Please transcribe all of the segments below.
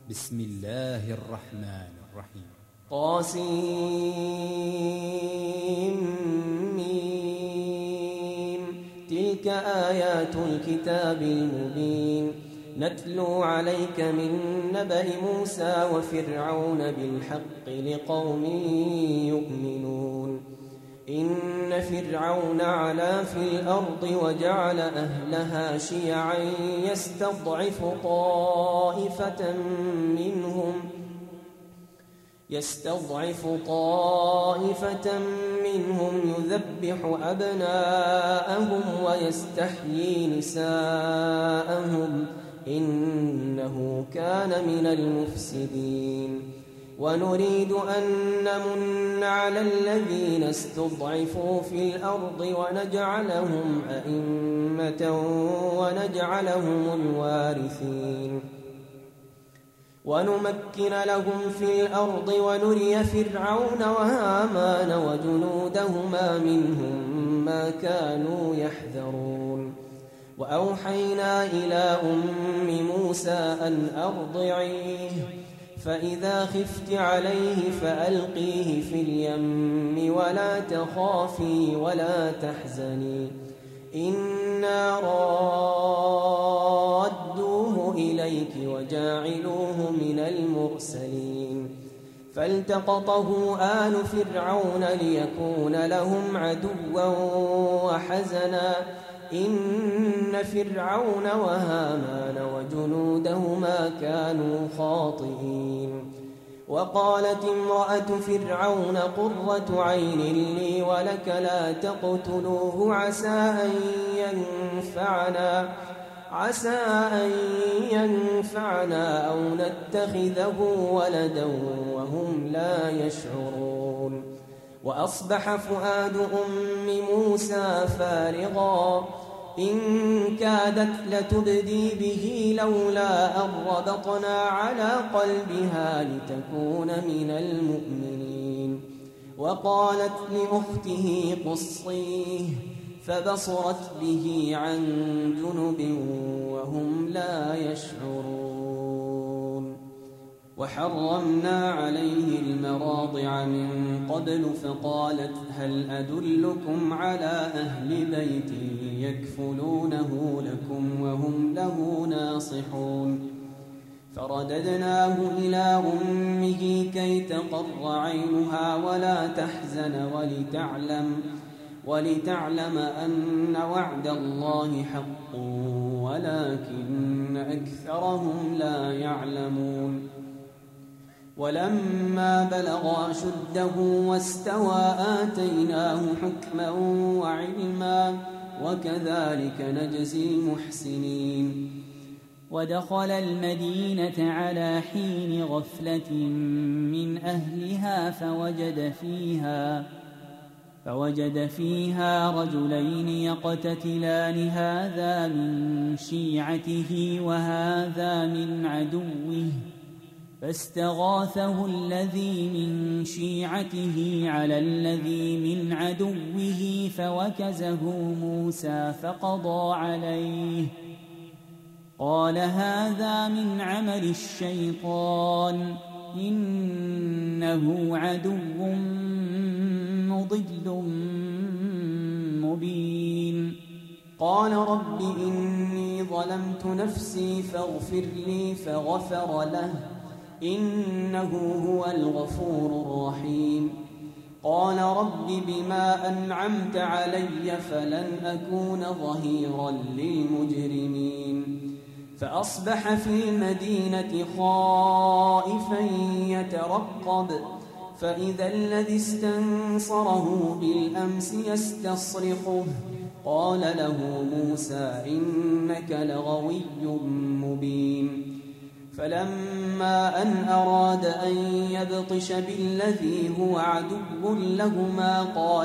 بسم الله الرحمن الرحيم. طاسيم. تلك آيات الكتاب المبين نتلو عليك من نبأ موسى وفرعون بالحق لقوم يؤمنون. إن فرعون علا في الأرض وجعل أهلها شيعا يستضعف طائفة منهم يذبح أبناءهم ويستحيي نساءهم إنه كان من المفسدين. ونريد أن نمن على الذين استضعفوا في الأرض ونجعلهم أئمة ونجعلهم الوارثين ونمكن لهم في الأرض ونري فرعون وهامان وجنودهما منهم ما كانوا يحذرون. وأوحينا إلى أم موسى أن أرضعيه فإذا خفت عليه فألقيه في اليم ولا تخافي ولا تحزني إنا رادوه إليك وجاعلوه من المرسلين. فالتقطه آل فرعون ليكون لهم عدوا وحزنا إن فرعون وهامان وجنودهما كانوا خاطئين. وقالت امرأة فرعون قرة عين لي ولك لا تقتلوه عسى أن ينفعنا أو نتخذه ولدا وهم لا يشعرون. وأصبح فؤاد أم موسى فارغا إن كادت لتبدي به لولا أن ربطنا على قلبها لتكون من المؤمنين. وقالت لأخته قصيه فبصرت به عن جنب وهم لا يشعرون. وحرمنا عليه المراضع من قبل فقالت هل أدلكم على أهل بيت يكفلونه لكم وهم له ناصحون. فرددناه إلى أمه كي تقر عينها ولا تحزن ولتعلم أن وعد الله حق ولكن أكثرهم لا يعلمون. ولما بلغ أشده واستوى آتيناه حكما وعلما وكذلك نجزي المحسنين. ودخل المدينة على حين غفلة من أهلها فوجد فيها رجلين يقتتلان هذا من شيعته وهذا من عدوه فاستغاثه الذي من شيعته على الذي من عدوه فوكزه موسى فقضى عليه قال هذا من عمل الشيطان إنه عدو مضل مبين. قال رب إني ظلمت نفسي فاغفر لي فغفر له إنه هو الغفور الرحيم. قال رب بما أنعمت علي فلن أكون ظهيرا للمجرمين. فأصبح في المدينة خائفا يترقب فإذا الذي استنصره بالأمس يستصرخه قال له موسى إنك لغوي مبين. فلما أن أراد أن يبطش بالذي هو عدو لهما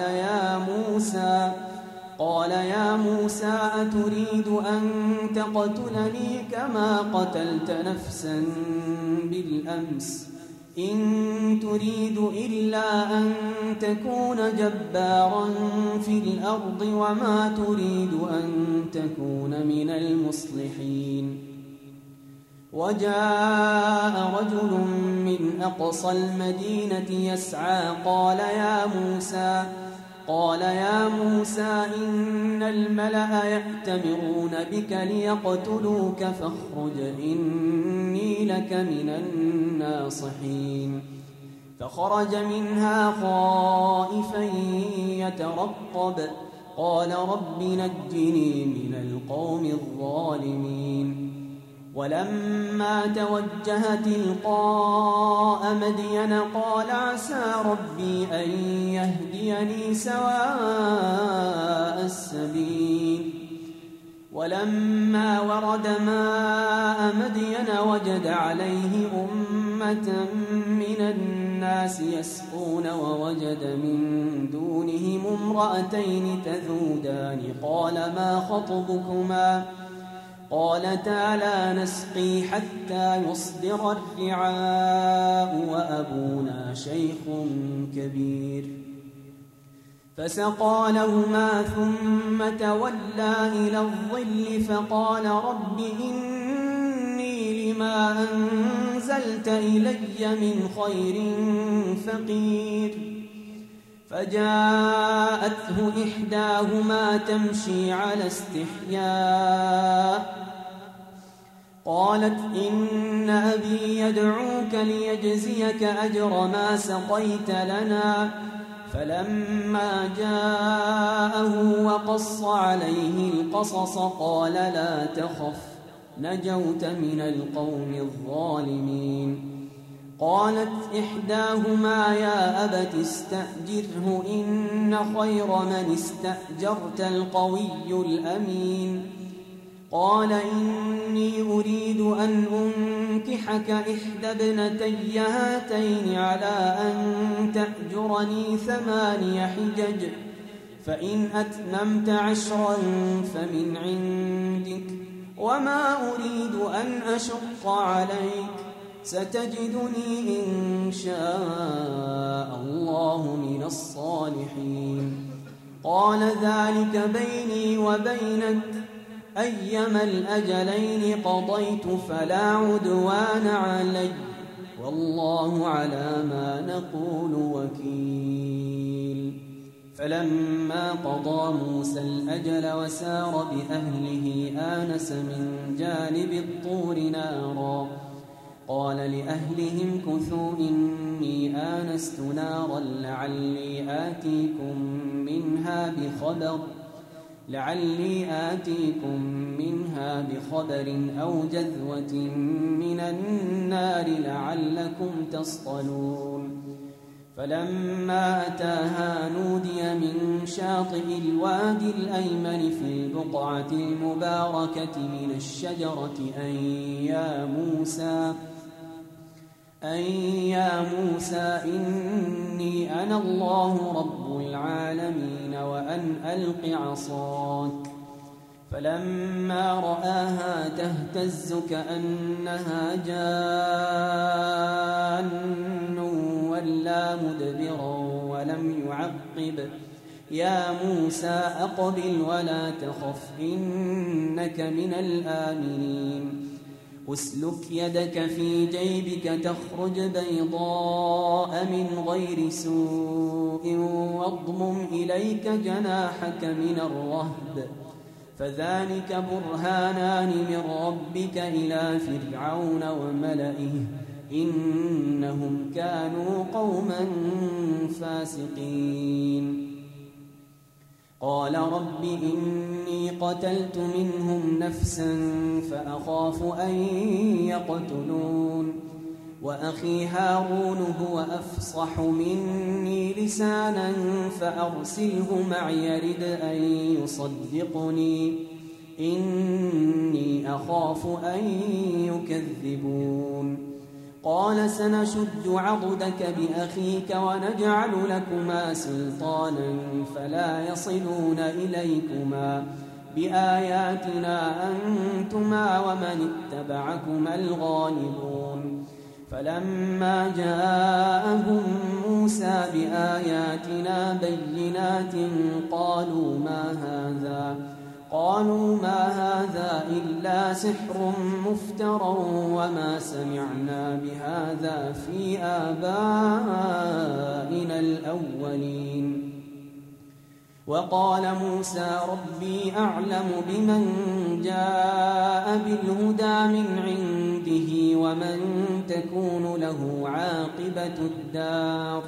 قال يا موسى أتريد أن تقتلني كما قتلت نفسا بالأمس إن تريد إلا أن تكون جبارا في الأرض وما تريد أن تكون من المصلحين. وجاء رجل من أقصى المدينة يسعى قال يا موسى إن الملأ يأتمرون بك ليقتلوك فاخرج إني لك من الناصحين. فخرج منها خائفا يترقب قال رب نجني من القوم الظالمين. ولما توجه تلقاء مدين قال عسى ربي أن يهديني سواء السبيل. ولما ورد ماء مدين وجد عليه أمة من الناس يسقون ووجد من دونهم امرأتين تذودان قال ما خطبكما قالتا لا نسقي حتى يصدر الرعاء وأبونا شيخ كبير. فسقى لهما ثم تولى إلى الظل فقال رب إني لما أنزلت إلي من خير فقير. فجاءته إحداهما تمشي على استحياء قالت إن أبي يدعوك ليجزيك أجر ما سقيت لنا. فلما جاءه وقص عليه القصص قال لا تخف نجوت من القوم الظالمين. قالت إحداهما يا أبت استأجره إن خير من استأجرت القوي الأمين. قال إني أريد أن أنكحك إحدى ابنتي هاتين على أن تأجرني 8 حجج فإن أتممت 10 فمن عندك وما أريد أن أشق عليك ستجدني إن شاء الله من الصالحين. قال ذلك بيني وبينك أيما الأجلين قضيت فلا عدوان علي والله على ما نقول وكيل. فلما قضى موسى الأجل وسار بأهله آنس من جانب الطور نارا قال لأهلهم كثوا إني آنست نارا لعلي آتيكم منها بخبر أو جذوة من النار لعلكم تصطلون. فلما أتاها نودي من شاطئ الوادي الأيمن في البقعة المباركة من الشجرة أن يا موسى إني أنا الله رب العالمين وأن ألق عصاك. فلما رآها تهتز كأنها جان ولا مدبرا ولم يعقب يا موسى أقبل ولا تخف إنك من الآمنين. اسلك يدك في جيبك تخرج بيضاء من غير سوء واضمم إليك جناحك من الرهب فذلك برهانان من ربك إلى فرعون وملئه إنهم كانوا قوما فاسقين. قال رب إني قتلت منهم نفسا فأخاف أن يقتلون وأخي هارون هو أفصح مني لسانا فأرسله معي يرد أن يصدقني إني أخاف أن يكذبون. قال سنشد عضدك بأخيك ونجعل لكما سلطانا فلا يصلون إليكما بآياتنا أنتما ومن اتبعكما الغالبون. فلما جاءهم موسى بآياتنا بينات قالوا قالوا ما هذا إلا سحر مفترى وما سمعنا بهذا في آبائنا الأولين. وقال موسى ربي أعلم بمن جاء بالهدى من عنده ومن تكون له عاقبة الدار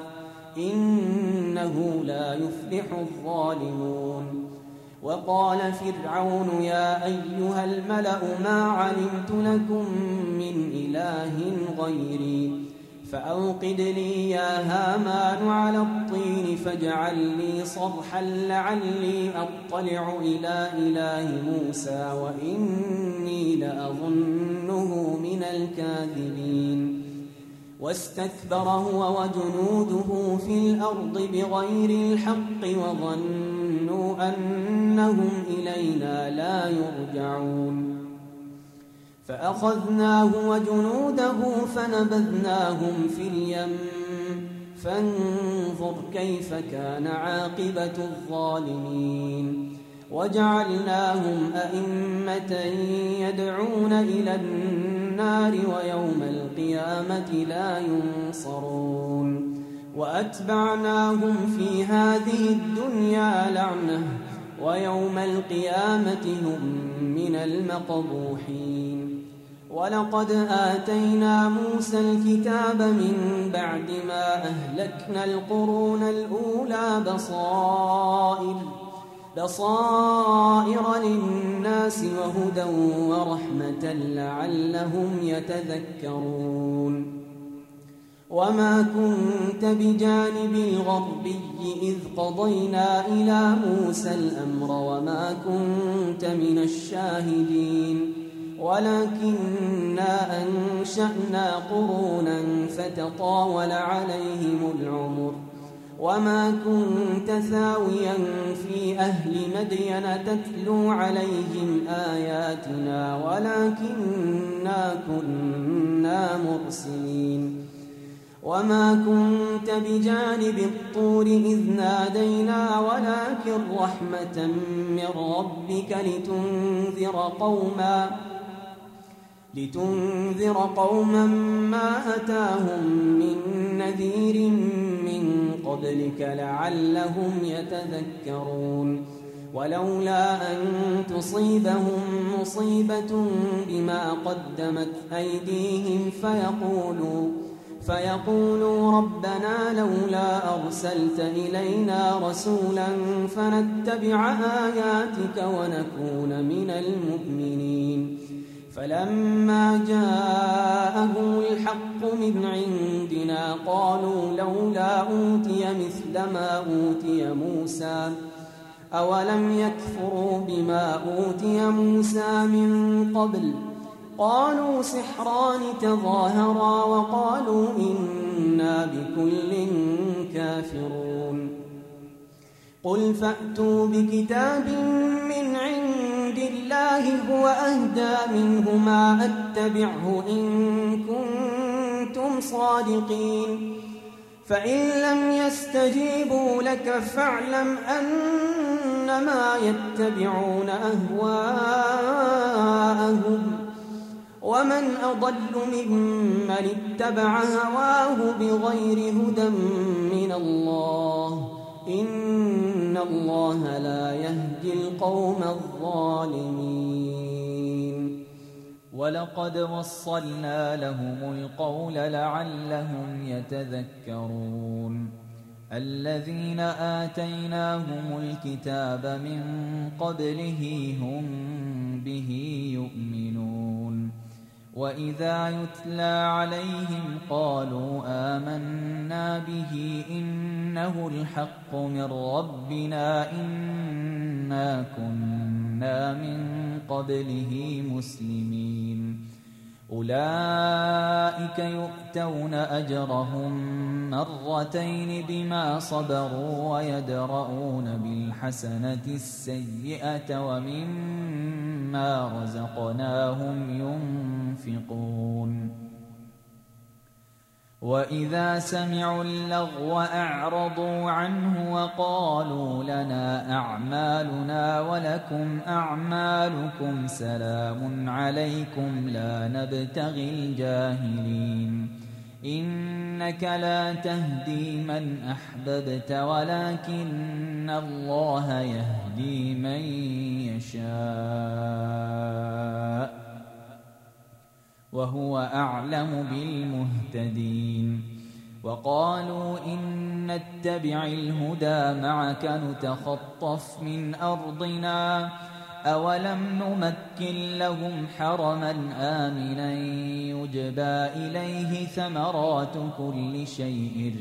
إنه لا يفلح الظالمون. وقال فرعون يا أيها الملأ ما علمت لكم من إله غيري فأوقد لي يا هامان على الطين فاجعل لي صرحا لعلي أطلع إلى إله موسى وإني لأظنه من الكاذبين. واستكبر هو وجنوده في الأرض بغير الحق وظنوا أنهم إلينا لا يرجعون. فأخذناه وجنوده فنبذناهم في اليم فانظر كيف كان عاقبة الظالمين. وجعلناهم أئمة يدعون إلى النار ويوم القيامة لا ينصرون. وأتبعناهم في هذه الدنيا لعنة ويوم القيامة هم من المقبوحين. ولقد آتينا موسى الكتاب من بعد ما أهلكنا القرون الأولى بصائر للناس وهدى ورحمة لعلهم يتذكرون. وما كنت بجانب الغربي إذ قضينا إلى موسى الأمر وما كنت من الشاهدين ولكننا أنشأنا قرونا فتطاول عليهم العمر. وما كنت ثاويا في أهل مدين تتلو عليهم آياتنا ولكننا كنا مرسلين. وما كنت بجانب الطور إذ نادينا ولكن رحمة من ربك لتنذر قوما ما أتاهم من نذير من قبلك لعلهم يتذكرون. ولولا أن تصيبهم مصيبة بما قدمت أيديهم فيقولوا ربنا لولا أرسلت إلينا رسولا فنتبع آياتك ونكون من المؤمنين. فلما جاءهم الحق من عندنا قالوا لولا أوتي مثل ما أوتي موسى أولم يكفروا بما أوتي موسى من قبل قالوا سحران تظاهرا وقالوا إنا بكل كافرون. قل فأتوا بكتاب من عند الله هو أهدى منهما أتبعه إن كنتم صادقين. فإن لم يستجيبوا لك فاعلم أنما يتبعون أهواءهم ومن أضل ممن اتبع هواه بغير هدى من الله إن الله لا يهدي القوم الظالمين. ولقد وصلنا لهم القول لعلهم يتذكرون. الذين آتيناهم الكتاب من قبله هم به يؤمنون. وإذا يتلى عليهم قالوا آمنا به إنه الحق من ربنا إنا كنا من قبله مسلمين. أولئك يؤتون أجرهم مرتين بما صبروا ويدرؤون بالحسنة السيئة ومما رزقناهم ينفقون. وإذا سمعوا اللغو أعرضوا عنه وقالوا لنا أعمالنا ولكم أعمالكم سلام عليكم لا نبتغي الجاهلين إنك لا تهدي من أحببت ولكن الله يهدي من يشاء وهو أعلم بالمهتدين وقالوا إن نتبع الهدى معك نتخطف من أرضنا أولم نمكن لهم حرما آمنا يجبى إليه ثمرات كل شيء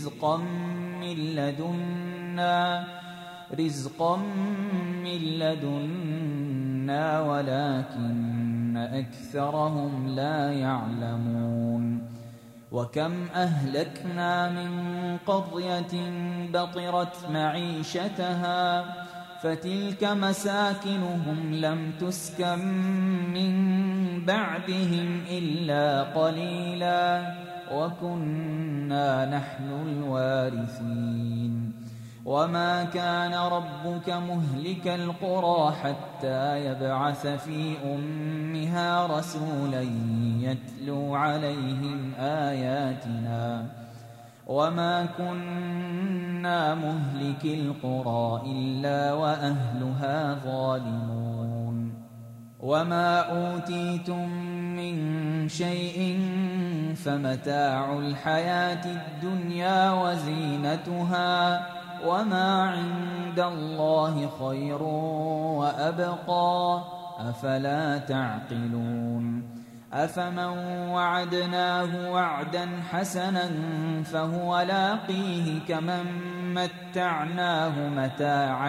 رزقا من لدنا ولكن أكثرهم لا يعلمون وكم أهلكنا من قرية بطرت معيشتها فتلك مساكنهم لم تسكن من بعدهم إلا قليلا وكنا نحن الوارثين وما كان ربك مهلك القرى حتى يبعث في أمها رسولا يتلو عليهم آياتنا وما كنا مهلك القرى إلا وأهلها ظالمون وما أوتيتم من شيء فمتاع الحياة الدنيا وزينتها وما عند الله خير وأبقى أفلا تعقلون أفمن وعدناه وعدا حسنا فهو لاقيه كمن متعناه متاع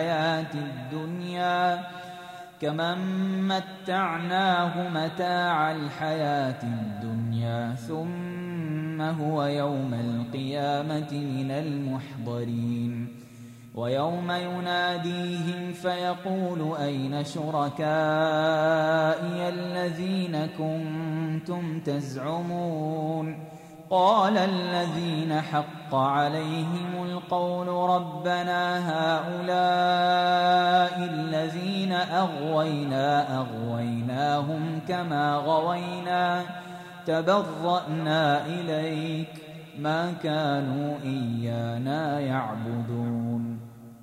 الحياة الدنيا ثم هو يوم القيامة من المحضرين ويوم يناديهم فيقول أين شركائي الذين كنتم تزعمون قال الذين حق عليهم القول ربنا هؤلاء الذين أغويناهم كما غوينا تبرأنا إليك ما كانوا إيانا يعبدون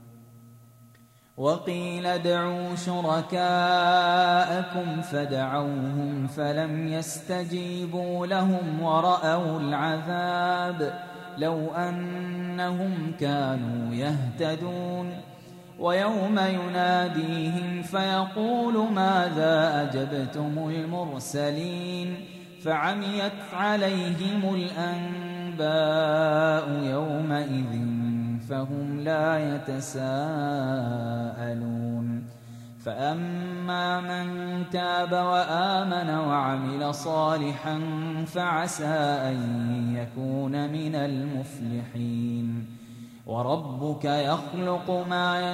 وقيل ادعوا شركاءكم فدعوهم فلم يستجيبوا لهم ورأوا العذاب لو أنهم كانوا يهتدون ويوم يناديهم فيقول ماذا أجبتم المرسلين فعميت عليهم الأنباء يومئذ فهم لا يتساءلون فأما من تاب وآمن وعمل صالحا فعسى أن يكون من المفلحين وربك يخلق ما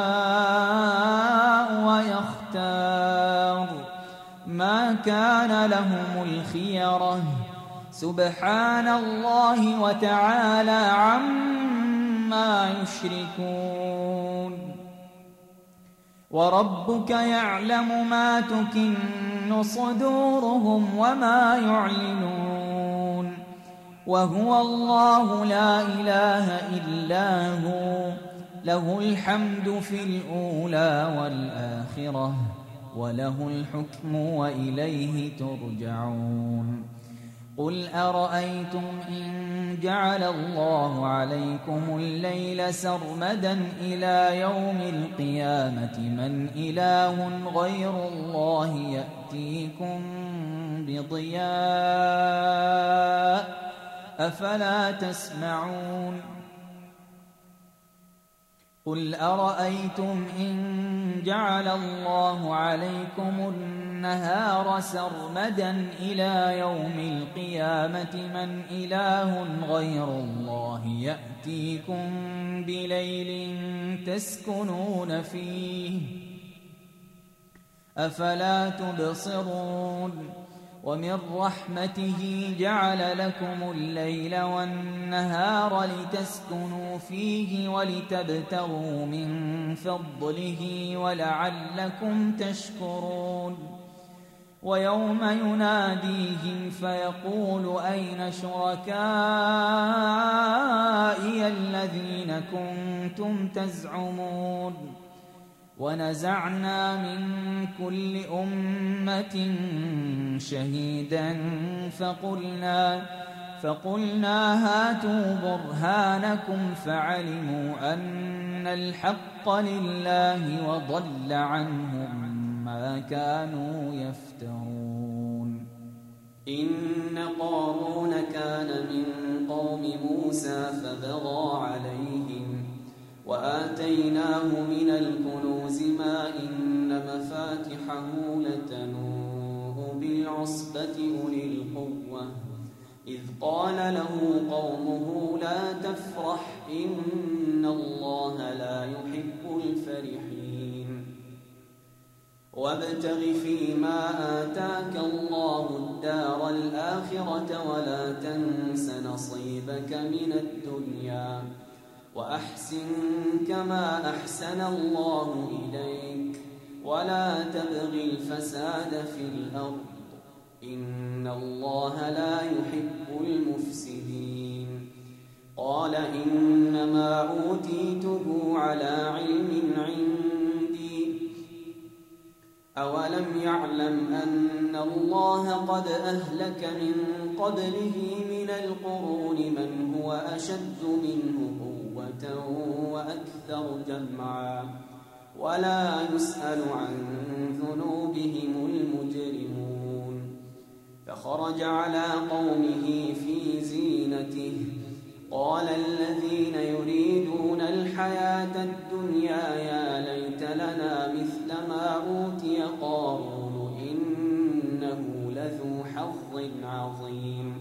يشاء ويختار ما كان لهم الخيرة سبحان الله وتعالى عما يشركون وربك يعلم ما تكن صدورهم وما يعلنون وهو الله لا إله إلا هو له الحمد في الأولى والآخرة وله الحكم وإليه ترجعون قل أرأيتم إن جعل الله عليكم الليل سرمدا إلى يوم القيامة من إله غير الله يأتيكم بضياء أفلا تسمعون قل أرأيتم إن جعل الله عليكم النهار سرمدا إلى يوم القيامة من إله غير الله يأتيكم بليل تسكنون فيه أفلا تبصرون ومن رحمته جعل لكم الليل والنهار لتسكنوا فيه ولتبتغوا من فضله ولعلكم تشكرون ويوم يناديهم فيقول أين شركائي الذين كنتم تزعمون ونزعنا من كل أمة شهيدا فقلنا هاتوا برهانكم فعلموا أن الحق لله وضل عنهم ما كانوا يفترون إن قارون كان من قوم موسى فبغى عليهم وآتيناه من الكنوز ما إن مفاتحه لتنوء بالعصبة أولي القوة إذ قال له قومه لا تفرح إن الله لا يحب الفرحين وابتغ فيما آتاك الله الدار الآخرة ولا تنس نصيبك من الدنيا وأحسن كما أحسن الله إليك ولا تبغ الفساد في الأرض إن الله لا يحب المفسدين قال إنما أوتيته على علم عندي أولم يعلم أن الله قد أهلك من قبله من القرون من هو أشد منه قوة وأكثر جمعا ولا يسأل عن ذنوبهم المجرمون فخرج على قومه في زينته قال الذين يريدون الحياة الدنيا يا ليت لنا مثل ما أوتي قارون إنه لذو حظ عظيم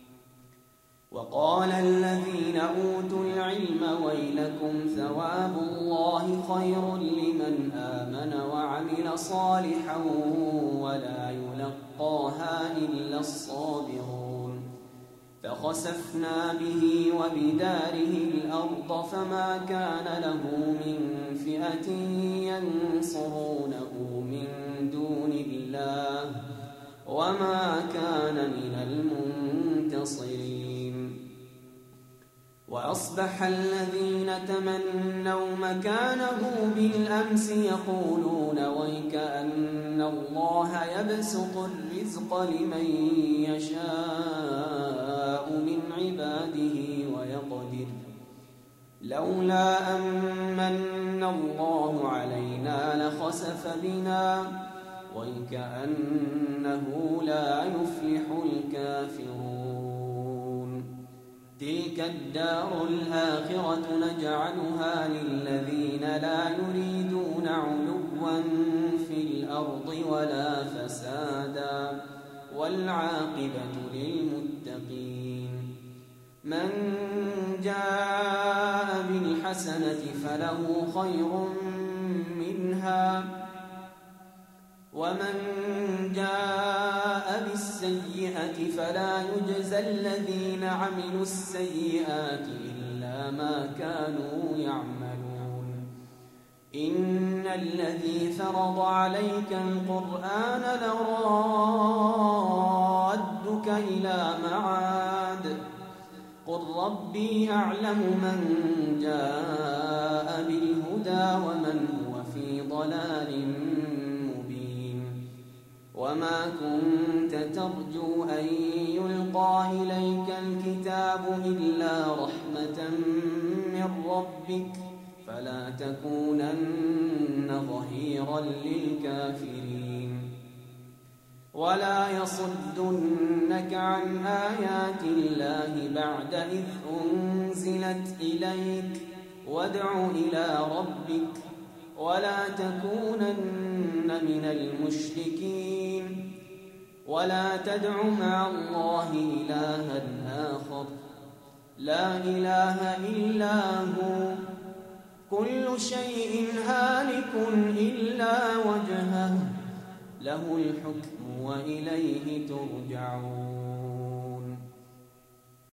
وقال الذين أوتوا العلم ويلكم ثواب الله خير لمن آمن وعمل صالحا ولا يلقاها إلا الصابرون فخسفنا به وبداره الأرض فما كان له من فئة ينصرونه من دون الله وما كان من المنتصرين وأصبح الذين تمنوا مكانه بالأمس يقولون ويكأن الله يبسط الرزق لمن يشاء من عباده ويقدر لولا أمن الله علينا لخسف بنا ويكأنه لا يفلح الكافرون تلك الدار الآخرة نجعلها للذين لا يريدون علوا في الأرض ولا فسادا والعاقبة للمتقين من جاء بالحسنة فله خير منها ومن جاء بالسيئة فلا يجزى الذين عملوا السيئات إلا ما كانوا يعملون إن الذي فرض عليك القرآن لرادك إلى معاد قل ربي أعلم من جاء بالهدى ومن هو في ضلال وما كنت ترجو أن يلقى إليك الكتاب إلا رحمة من ربك فلا تكونن ظهيرا للكافرين ولا يصدنك عن آيات الله بعد إذ أنزلت إليك وادع إلى ربك ولا تكونن من المشركين ولا تدع مع الله إلها آخر لا إله إلا هو كل شيء هالك إلا وجهه له الحكم وإليه ترجعون